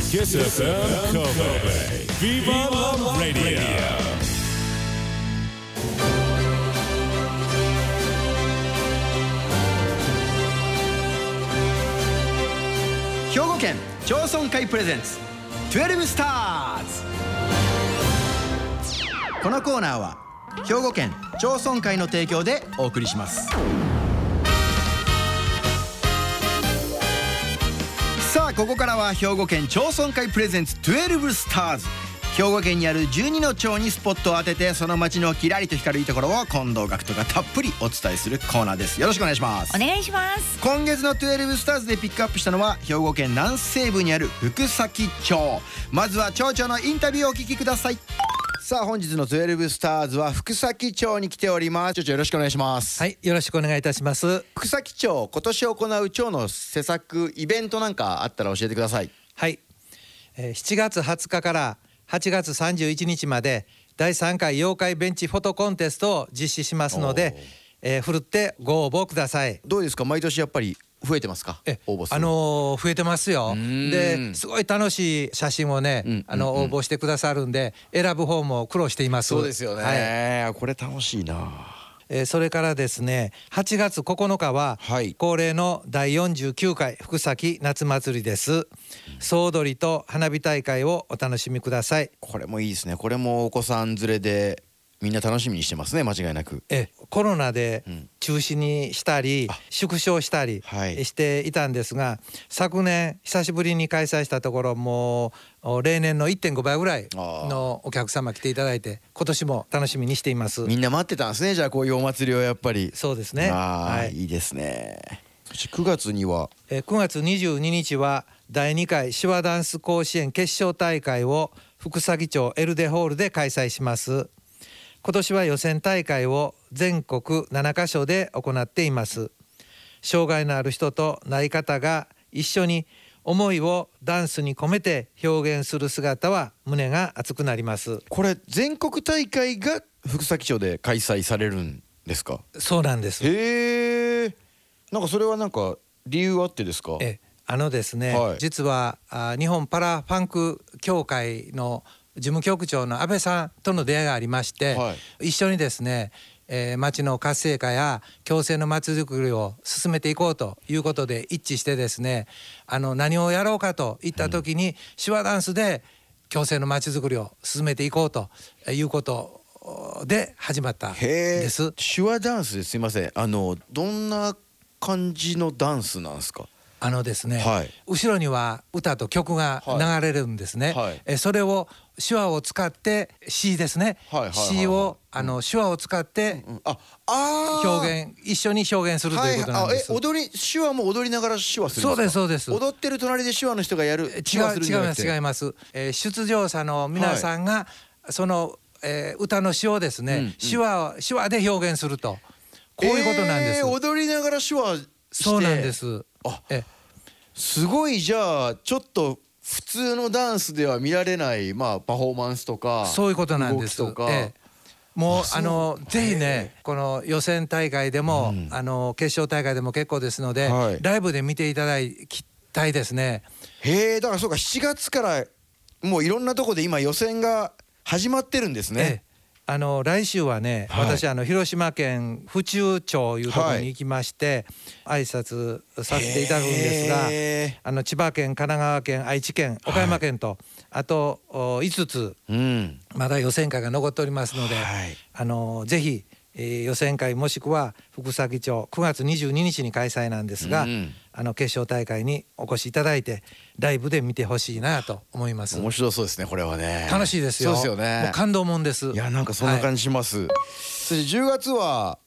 Kiss FM Kobe Viva la Radio。 兵庫県町村会プレゼンツ12スターズ。このコーナーは兵庫県町村会の提供でお送りします。さあここからは兵庫県町村会プレゼンツ12スターズ。兵庫県にある12の町にスポットを当ててその町のキラリと光るいいところを近藤学人がたっぷりお伝えするコーナーです。よろしくお願いします。 お願いします。 今月の12スターズでピックアップしたのは兵庫県南西部にある福崎町。まずは町長のインタビューをお聞きください。さあ本日の12スターズは福崎町に来ております。町長よろしくお願いします。 はい、よろしくお願いいたします。 福崎町今年行う町の施策イベントなんかあったら教えてください。 はい、7月20日から8月31日まで第3回妖怪ベンチフォトコンテストを実施しますので、ふるってご応募ください。 どうですか、毎年やっぱり増えてますか、応募数。 増えてますよ。ですごい楽しい写真をね、応募してくださるんで選ぶ方も苦労しています。 そうですよね、 はい、 これ楽しいな。 それからですね、8月9日は恒例の第49回福崎夏祭りです。総踊りと花火大会をお楽しみください。 これもいいですね。これもお子さん連れでみんな楽しみにしてますね、間違いなく。 コロナで中止にしたり、縮小したりしていたんですが、昨年久しぶりに開催したところもう例年の 1.5 倍ぐらいのお客様来ていただいて、今年も楽しみにしています。 みんな待ってたんですね、じゃあこういうお祭りをやっぱり。 そうですね、 いいですね。そして9月には 9月22日は第2回手話ダンス甲子園決勝大会を福崎町エルデホールで開催します。今年は予選大会を全国7カ所で行っています。障害のある人とない方が一緒に思いをダンスに込めて表現する姿は胸が熱くなります。 これ全国大会が福崎町で開催されるんですか？ そうなんです。 へえ。なんかそれはなんか理由あってですか？ ですね、実は日本パラファンク協会の事務局長の安倍さんとの出会いがありまして、一緒にですね、町の活性化や共生の町づくりを進めていこうということで一致してですね、何をやろうかといった時に、手話ダンスで共生の町づくりを進めていこうということで始まったんです。 手話ダンスですいません、どんな感じのダンスなんですか？ ですね、後ろには歌と曲が流れるんですね。それを手話を使って詩ですね、詩を手話を使って一緒に表現するということなんです。 手話も踊りながら手話するんですか？そうですそうです。踊ってる隣で手話の人がやる。 違います。出場者の皆さんがその歌の詩をですね、手話で表現すると、こういうことなんです。 踊りながら手話して。 そうなんです。 すごい。じゃあちょっと普通のダンスでは見られない、パフォーマンスとかそういうことなんです。もうぜひね、この予選大会でも、決勝大会でも結構ですので、ライブで見ていただきたいですね。 だからそうか、7月からもういろんなとこで今予選が始まってるんですね。 来週はね、私広島県府中町いうところに行きまして、挨拶させていただくんですが、千葉県、神奈川県、愛知県、岡山県と、あと5つ、まだ予選会が残っておりますので、ぜひ予選会もしくは福崎町9月22日に開催なんですが、決勝大会にお越しいただいてライブで見てほしいなと思います。 面白そうですね、これはね。 楽しいですよ。そうですよね。もう感動もんです。 いや、なんかそんな感じします。そして10月は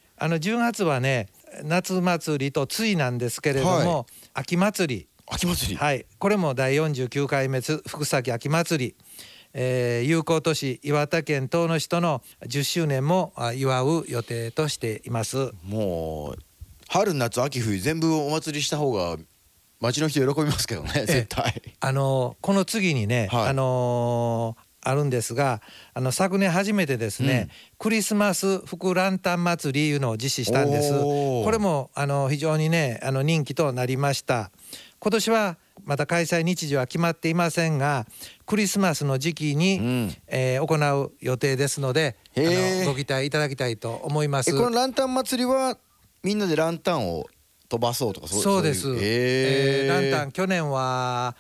10月はね、夏祭りとついなんですけれども、秋祭り。これも第49回目福崎秋祭り。友好都市岩手県遠野市との10周年も祝う予定としています。 もう春夏秋冬全部お祭りした方が町の人喜びますけどね、絶対。 この次にね、あるんですが、昨年初めてですね、クリスマス福ランタン祭りいうのを実施したんです。これも非常にね人気となりました。今年はまだ開催日時は決まっていませんが、クリスマスの時期に、行う予定ですので、ご期待いただきたいと思います。 このランタン祭りはみんなでランタンを飛ばそうとかそうです。ランタン去年は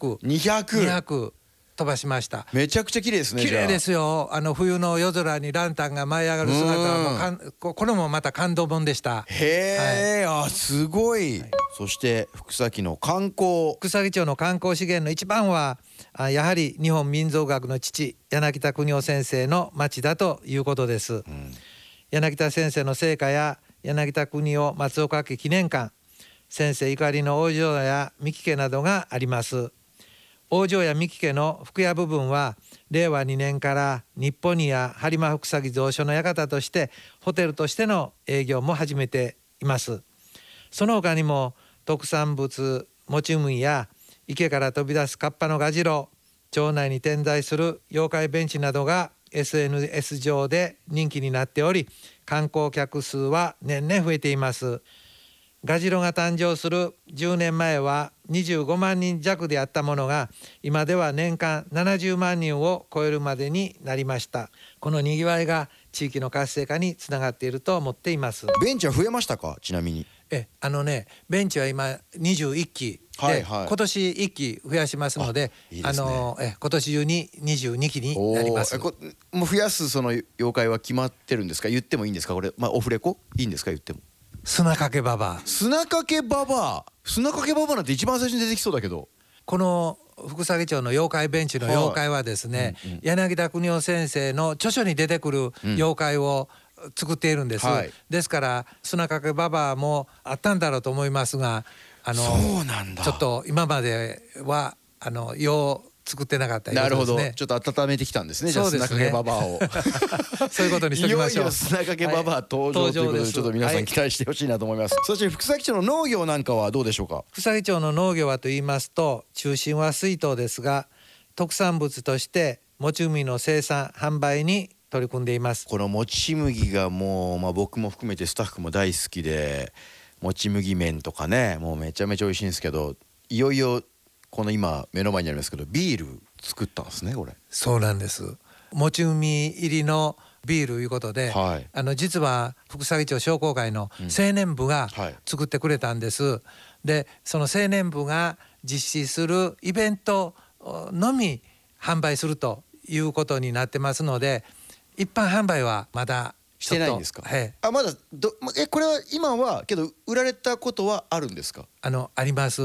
200飛ばしました。 めちゃくちゃ綺麗ですね。 綺麗ですよ。冬の夜空にランタンが舞い上がる姿はもうこれもまた感動本でした。 へえ、あ、すごい。そして福崎の観光、 福崎町の観光資源の一番はやはり日本民族学の父柳田邦夫先生の町だということです。柳田先生の生家や柳田邦夫松岡家記念館、先生ゆかりの王城や三木家などがあります。王城や三木家の福屋部分は令和2年から日本にや播磨福崎蔵書の館としてホテルとしての営業も始めています。その他にも特産物もち麦や池から飛び出すカッパのガジロ、町内に点在する妖怪ベンチなどが SNS 上で人気になっており、観光客数は年々増えています。ガジロが誕生する10年前は25万人弱であったものが、今では年間70万人を超えるまでになりました。このにぎわいが地域の活性化につながっていると思っています。 ベンチは増えましたか？ちなみに。 ベンチは今21機で、今年1機増やしますので、いいですね、今年中に22機になります。 もう増やすその妖怪は決まってるんですか？言ってもいいんですか？これ、オフレコいいんですか？言っても。 砂かけババア。 砂かけババアなんて一番最初に出てきそうだけど、 この福崎町の妖怪ベンチの妖怪はですね、柳田邦夫先生の著書に出てくる妖怪を作っているんです。ですから砂かけババアもあったんだろうと思いますが、 そうなんだ。 ちょっと今まではよう作ってなかったようですね。 なるほど。ちょっと温めてきたんですね。じゃあ砂かけババアをそういうことにしておきましょう。 いよいよ砂かけババア登場ということで、ちょっと皆さん期待してほしいなと思います。そして福崎町の農業なんかはどうでしょうか？ 福崎町の農業はと言いますと、中心は水稻ですが、特産物としてもち麦の生産販売に取り組んでいます。 このもち麦がもう、僕も含めてスタッフも大好きで、もち麦麺とかね、もうめちゃめちゃ美味しいんですけど、いよいよこの今目の前にありますけど、ビール作ったんですね、これ。 そうなんです。もち麦入りのビールいうことで、実は福崎町商工会の青年部が作ってくれたんです。でその青年部が実施するイベントのみ販売するということになってますので、一般販売はまだしてないんですか？まだこれは今はけど売られたことはあるんですか？ あります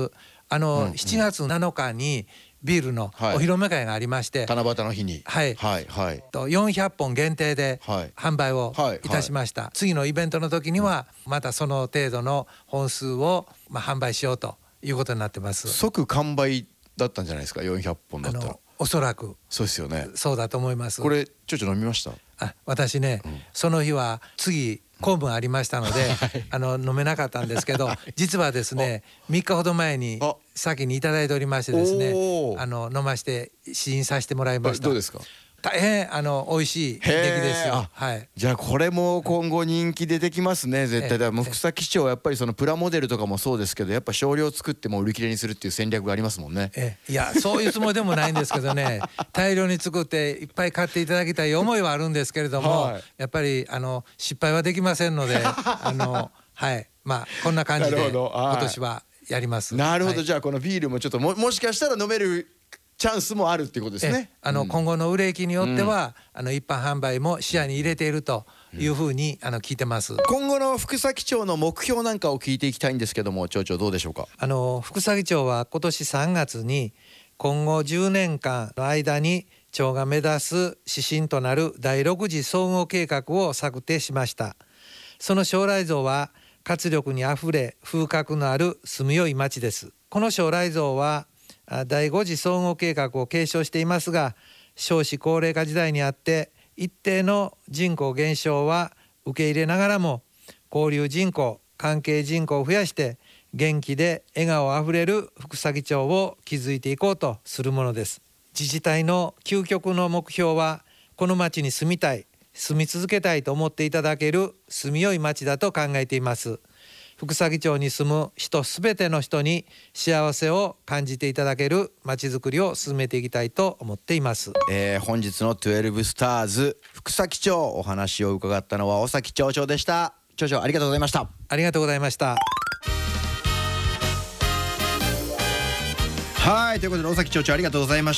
。7月7日にビールのお披露目会がありまして、 七夕の日に 400本限定で販売をいたしました。次のイベントの時にはまたその程度の本数を販売しようということになってます。 即完売だったんじゃないですか？400本だったら。 おそらくそうですよね。 そうだと思います。 これちょい飲みました？ 私ね、その日は次公務ありましたので飲めなかったんですけど、実はですね3日ほど前に先にいただいておりましてですね、飲まして試飲させてもらいました。 どうですか？ 大変美味しい出来ですよ。 じゃあこれも今後人気出てきますね、絶対。だからもう福崎市長はやっぱりそのプラモデルとかもそうですけど、やっぱ少量作っても売り切れにするっていう戦略がありますもんね。 いやそういうつもりでもないんですけどね大量に作っていっぱい買っていただきたい思いはあるんですけれども、やっぱり失敗はできませんのでこんな感じで今年はやります。 なるほど。じゃあこのビールもちょっともしかしたら飲めるチャンスもあるっていうことですね。 今後の売れ行きによっては、一般販売も視野に入れているというふうに聞いてます。 今後の福崎町の目標なんかを聞いていきたいんですけども、町長どうでしょうか？ 福崎町は今年3月に今後10年間の間に町が目指す指針となる第6次総合計画を策定しました。その将来像は活力にあふれ風格のある住みよい町です。この将来像は第5次総合計画を継承していますが、少子高齢化時代にあって一定の人口減少は受け入れながらも、交流人口関係人口を増やして元気で笑顔あふれる福崎町を築いていこうとするものです。自治体の究極の目標は、この町に住みたい、住み続けたいと思っていただける住みよい町だと考えています。 福崎町に住む人すべての人に幸せを感じていただけるまちづくりを進めていきたいと思っています。 本日の12スターズ福崎町、お話を伺ったのは尾崎町長でした。町長ありがとうございました。 ありがとうございました。 はい、ということで尾崎町長ありがとうございました。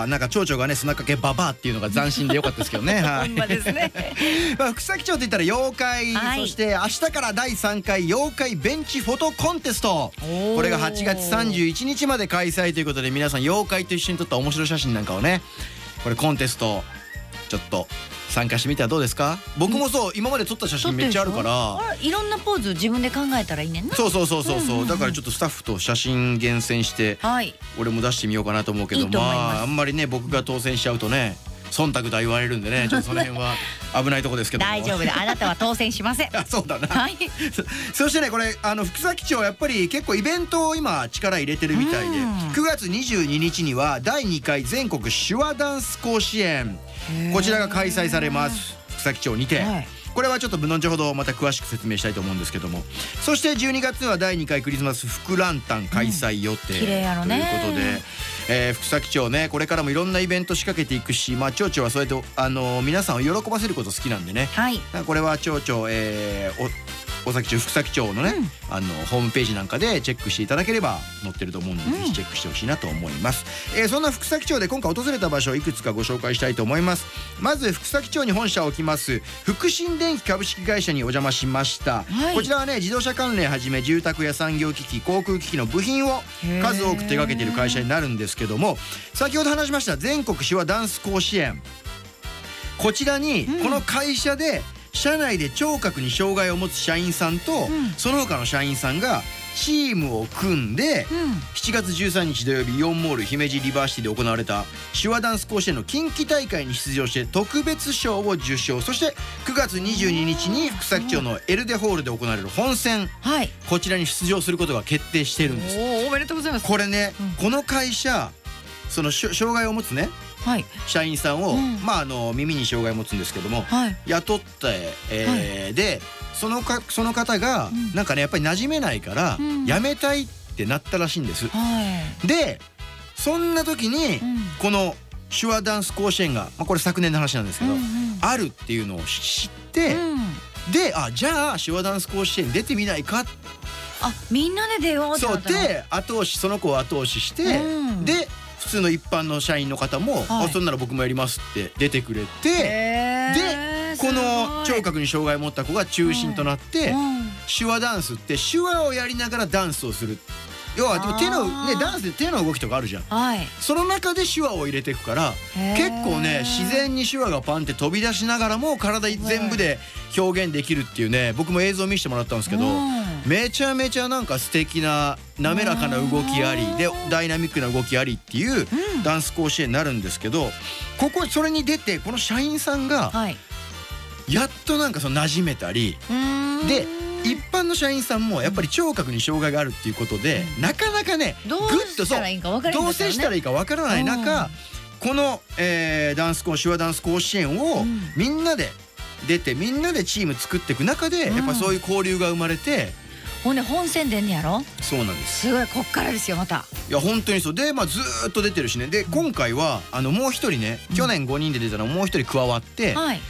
なんか町長がね砂かけババアっていうのが斬新でよかったですけどね。はい、 ほんまですね。 まあ福崎町といったら妖怪、 はい、 そして明日から第3回妖怪ベンチフォトコンテスト、これが8月31日まで開催ということで、皆さん妖怪と一緒に撮った面白い写真なんかをね、これコンテストちょっと参加してみてはどうですか。僕もそう、今まで撮った写真めっちゃあるから、 いろんなポーズ自分で考えたらいいねんな。 そうだからちょっとスタッフと写真厳選して、はい、俺も出してみようかなと思うけど、まああんまりね僕が当選しちゃうとね忖度と言われるんでね、ちょっとその辺は危ないとこですけど大丈夫で、あなたは当選しません。 そうだな、 はい、 そしてねこれ福崎町やっぱり結構イベントを今力入れてるみたいで、9月22日には第2回全国手話ダンス甲子園、こちらが開催されます。福崎町にて、はい、これはちょっと後ほどまた詳しく説明したいと思うんですけども、そして12月は第2回クリスマス福ランタン開催予定、 綺麗やろねということで、福崎町ねこれからもいろんなイベント仕掛けていくし、まあ町長はそうやって皆さんを喜ばせること好きなんでね、はい、これは町長、尾崎町福崎町のね、ホームページなんかでチェックしていただければ載ってると思うので、ぜひチェックしてほしいなと思います。そんな福崎町で今回訪れた場所をいくつかご紹介したいと思います。まず福崎町に本社を置きます福新電機株式会社にお邪魔しました、はい、こちらはね自動車関連はじめ住宅や産業機器、航空機器の部品を数多く手掛けている会社になるんですけども、先ほど話しました全国手話ダンス甲子園、こちらにこの会社で社内で聴覚に障害を持つ社員さんと、その他の社員さんがチームを組んで、7月13日土曜日イオンモール姫路リバーシティで行われた手話ダンス甲子園の近畿大会に出場して特別賞を受賞、そして9月22日に福崎町のエルデホールで行われる本選、はい、こちらに出場することが決定しているんです。 おめでとうございます。 これね、この会社その障害を持つね、はい、社員さんを、耳に障害を持つんですけども、はい、雇って、でその方が、なんかねやっぱり馴染めないから、辞めたいってなったらしいんです。でそんな時に、この手話ダンス甲子園が、これ昨年の話なんですけど、あるっていうのを知って、でじゃあ手話ダンス甲子園出てみないか、 みんなで出ようってそうでその子を後押しして、で普通の一般の社員の方も、そんなら僕もやりますって出てくれて、でこの聴覚に障害を持った子が中心となって、手話ダンスって手話をやりながらダンスをする、要はでも手のねダンスで手の動きとかあるじゃん、その中で手話を入れていくから、結構ね自然に手話がパンって飛び出しながらも体全部で表現できるっていうね、僕も映像見せてもらったんですけど、めちゃめちゃなんか素敵な滑らかな動きありでダイナミックな動きありっていうダンス甲子園になるんですけど、それに出てこの社員さんがやっとなんか馴染めたりで、一般の社員さんもやっぱり聴覚に障害があるっていうことで、なかなかねどうしたらいいか分からない中、この手話ダンス甲子園をみんなで出て、みんなでチーム作っていく中で、やっぱそういう交流が生まれて、 ほんで本戦出んねやろ。 そうなんです。 すごい、こっからですよまた。 いや本当にそうで、ずーっと出てるしね。で今回はもう一人ね、去年5人で出たのもう一人加わって、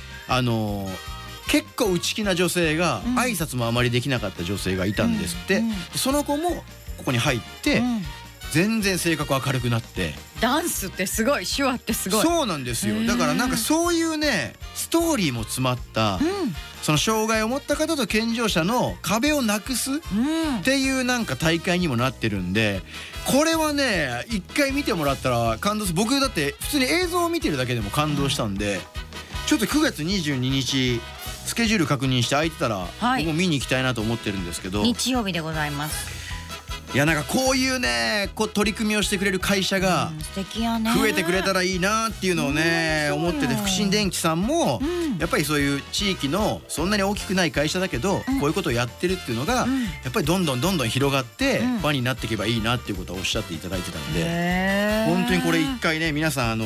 結構内気な女性が、挨拶もあまりできなかった女性がいたんですって、その子もここに入って、全然性格明るくなって、 ダンスってすごい、手話ってすごい。 そうなんですよ。だからなんかそういうねストーリーも詰まった、その障害を持った方と健常者の壁をなくすっていうなんか大会にもなってるんで、これはね一回見てもらったら感動する。僕だって普通に映像を見てるだけでも感動したんで、ちょっと9月22日スケジュール確認して空いてたら、僕も見に行きたいなと思ってるんですけど、 日曜日でございます。 いやなんかこういうね取り組みをしてくれる会社が増えてくれたらいいなっていうのをね思ってて、福新電機さんもやっぱりそういう地域のそんなに大きくない会社だけど、こういうことをやってるっていうのがやっぱりどんどん広がって場になっていけばいいなっていうことをおっしゃっていただいてたので、本当にこれ一回ね皆さん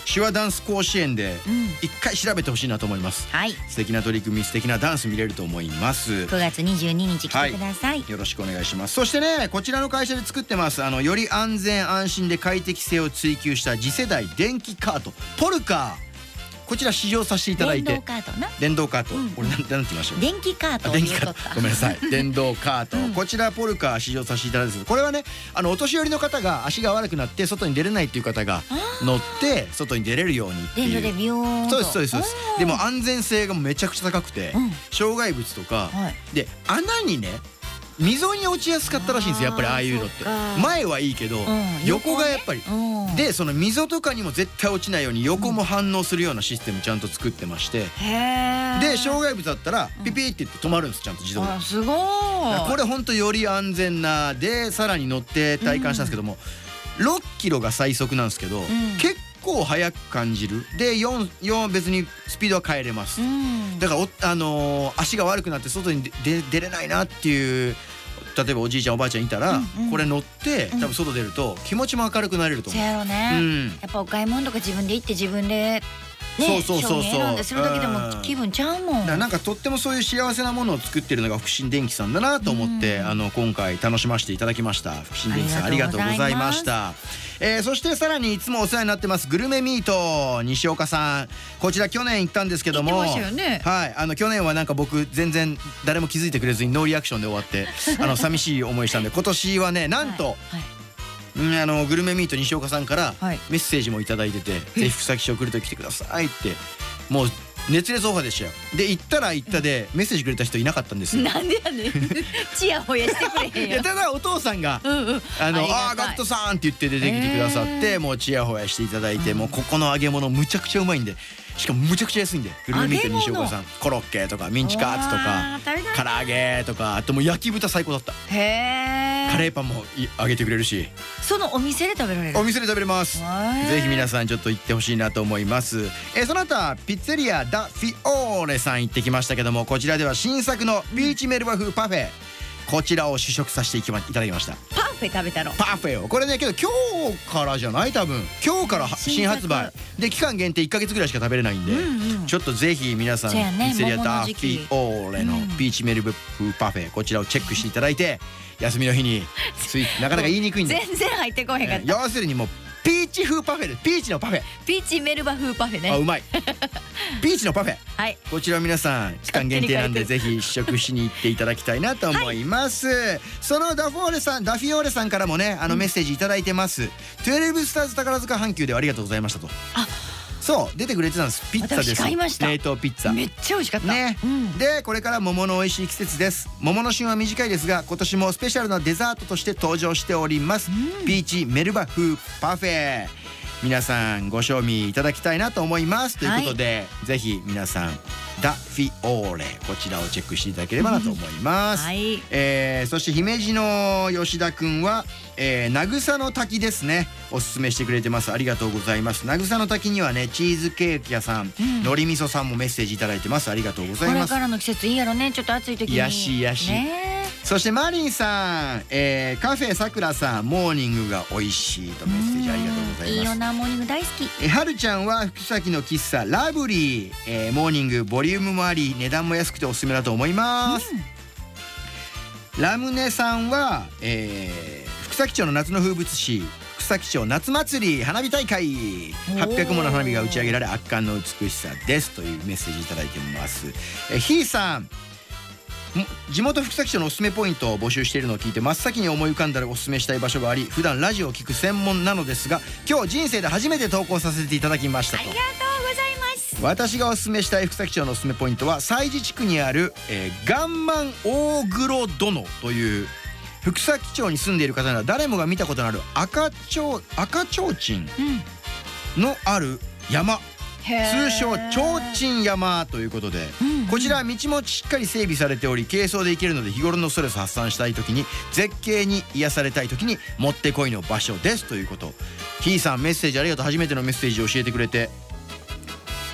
手話ダンス甲子園で一回調べてほしいなと思います。 はい。 素敵な取り組み、素敵なダンス見れると思います。 9月22日来てください。 よろしくお願いします。そしてね、こちらの会社で作ってます、より安全安心で快適性を追求した次世代電気カートポルカー、こちら試乗させていただいて。 電動カートな。 電動カート、俺なんて言いました？ 電気カートを電気カート、 言うとったごめんなさい。電動カート、こちらポルカー試乗させていただいてます。これはね、お年寄りの方が足が悪くなって外に出れないっていう方が乗って外に出れるようにっていう。 電動でビヨーンと。 そうですそうですそうです。でも安全性がめちゃくちゃ高くて、障害物とか、で穴にね、溝に落ちやすかったらしいんですよ、やっぱりああいうのって。前はいいけど、横がやっぱり、でその溝とかにも絶対落ちないように横も反応するようなシステムちゃんと作ってまして、で障害物だったらピピーって言って止まるんです、ちゃんと自動で。 すごい。 これほんとより安全なで、さらに乗って体感したんですけども、6キロが最速なんですけど、結構速く感じる。で4別にスピードは変えれます。だから足が悪くなって外に出れないなっていう、例えばおじいちゃんおばあちゃんいたら、これ乗って多分外出ると気持ちも明るくなれると思う。 そうやろうね。やっぱお買い物とか自分で行って自分でね、商品選んでするだけでも気分ちゃうもん。 なんかとってもそういう幸せなものを作ってるのが福新電機さんだなと思って、今回楽しませていただきました。福新電機さんありがとうございました。そしてさらにいつもお世話になってますグルメミート西岡さん、こちら去年行ったんですけども、 行ってましたよね。 はい、去年はなんか僕全然誰も気づいてくれずにノーリアクションで終わって寂しい思いしたんで、今年はねなんと、グルメミート西岡さんからメッセージもいただいてて、ぜひ福崎町来ると来てくださいって、もう熱烈オファーでしたよ。で行ったら行ったでメッセージくれた人いなかったんですよ。 なんでやねん。チヤホヤしてくれへんよ。 いやただお父さんが「ああガットさん」って言って出てきてくださって、もうチヤホヤしていただいて、もうここの揚げ物むちゃくちゃうまいんで、しかもむちゃくちゃ安いんで、グルメミート西岡さん、コロッケとかミンチカーツとか唐揚げとか、あともう焼き豚最高だった。カレーパンも揚げてくれるし、 そのお店で食べられる。 お店で食べれます。ぜひ皆さんちょっと行ってほしいなと思います。その後ピッツェリアダ・フィオーレさん行ってきましたけども、こちらでは新作のピーチメルバ風パフェ、こちらを試食させていただきました。 パフェ食べたの。 パフェをこれね、けど今日からじゃない、多分今日から新発売で期間限定1ヶ月ぐらいしか食べれないんで、ちょっちょっとぜひ皆さんピッツェリアダ・フィオーレのピーチメルバ風パフェ、こちらをチェックしていただいて、休みの日になかなか言いにくいんで全然入ってこへんかった。 要するにもうピーチ風パフェで、ピーチのパフェ、 ピーチメルバ風パフェね。 あ、うまいピーチのパフェ、 はい、 こちら皆さん期間限定なんでぜひ試食しに行っていただきたいなと思います、そのダフィオーレさんからもねメッセージいただいてます。12スターズ宝塚阪急ではありがとうございましたと。そう出てくれてたんです。ピッツァです。 私買いました。 冷凍ピッツァめっちゃ美味しかったね、でこれから桃の美味しい季節です。桃の旬は短いですが、今年もスペシャルなデザートとして登場しております、ピーチメルバ風パフェ、皆さんご賞味いただきたいなと思います、ということでぜひ皆さんダ・フィオーレ、こちらをチェックしていただければなと思います、そして姫路の吉田くんは、渚の滝ですね、おすすめしてくれてます。ありがとうございます。渚の滝にはねチーズケーキ屋さん、海苔味噌さんもメッセージいただいてます。ありがとうございます。 これからの季節いいやろね、ちょっと暑い時に。 やしやし、そしてマリンさん、カフェさくらさん、モーニングが美味しいとメッセージありがとうございます。 いいよな、モーニング大好き。 はるちゃんは福崎の喫茶ラブリー、モーニングボリュームもあり値段も安くておすすめだと思います、ラムネさんは、福崎町の夏の風物詩福崎町夏祭り花火大会、800もの花火が打ち上げられ圧巻の美しさですというメッセージいただいてます。ひーさん、地元福崎町のおすすめポイントを募集しているのを聞いて真っ先に思い浮かんだらおすすめしたい場所があり、普段ラジオを聞く専門なのですが今日人生で初めて投稿させていただきましたと。 ありがとうございます。 私がおすすめしたい福崎町のおすすめポイントは西寺地区にある、ガンマン大黒殿という福崎町に住んでいる方なら誰もが見たことのある赤ちょうちんのある山、通称ちょうちん山ということで、こちらは道もしっかり整備されており軽装で行けるので、日頃のストレス発散したい時に絶景に癒されたい時にもってこいの場所ですということ。ひーさんメッセージありがとう。初めてのメッセージを教えてくれて、今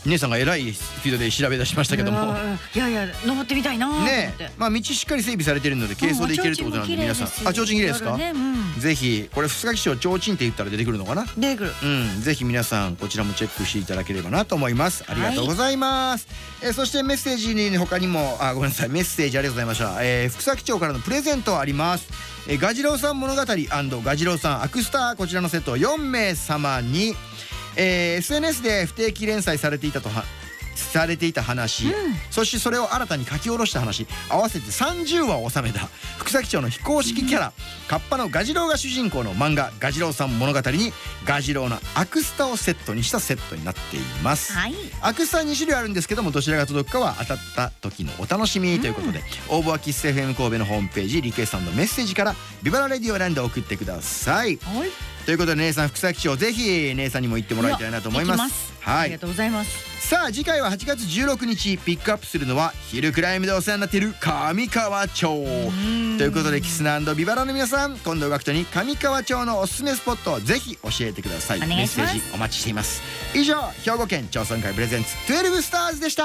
姉さんがえらいスピードで調べ出しましたけども、 いやいや登ってみたいなーねって。 まあ道しっかり整備されてるので軽装で行けるってことなんで、皆さん、あ、提灯綺麗ですか。ぜひこれ福崎町提灯って言ったら出てくるのかな。 出てくる。 ぜひ皆さんこちらもチェックしていただければなと思います。ありがとうございます。そしてメッセージに他にもごめんなさい、メッセージありがとうございました。福崎町からのプレゼントあります。ガジロウさん物語&ガジロウさんアクスター、こちらのセットを4名様に、SNS で不定期連載されていた話、そしてそれを新たに書き下ろした話、合わせて30話を収めた福崎町の非公式キャラ、カッパのガジロウが主人公の漫画「ガジロウさん物語」にガジロウのアクスタをセットにしたセットになっています。アクスタ2種類あるんですけども、どちらが届くかは当たった時のお楽しみということで、応募はキッス FM 神戸のホームページリクエスト&メッセージからビバラレディオを選んで送ってください。ということで姉さん、福崎町ぜひ姉さんにも行ってもらいたいなと思います。 ありがとうございます。 さあ次回は8月16日、ピックアップするのはヒルクライムでお世話になっている上川町ということで、キスナ&ビバラの皆さん、今度ガクトに上川町のおすすめスポットをぜひ教えてください。メッセージお待ちしています。以上、兵庫県町村会プレゼンツ12スターズでした。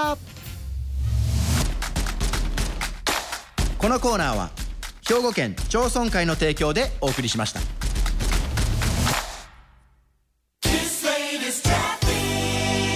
このコーナーは兵庫県町村会の提供でお送りしました。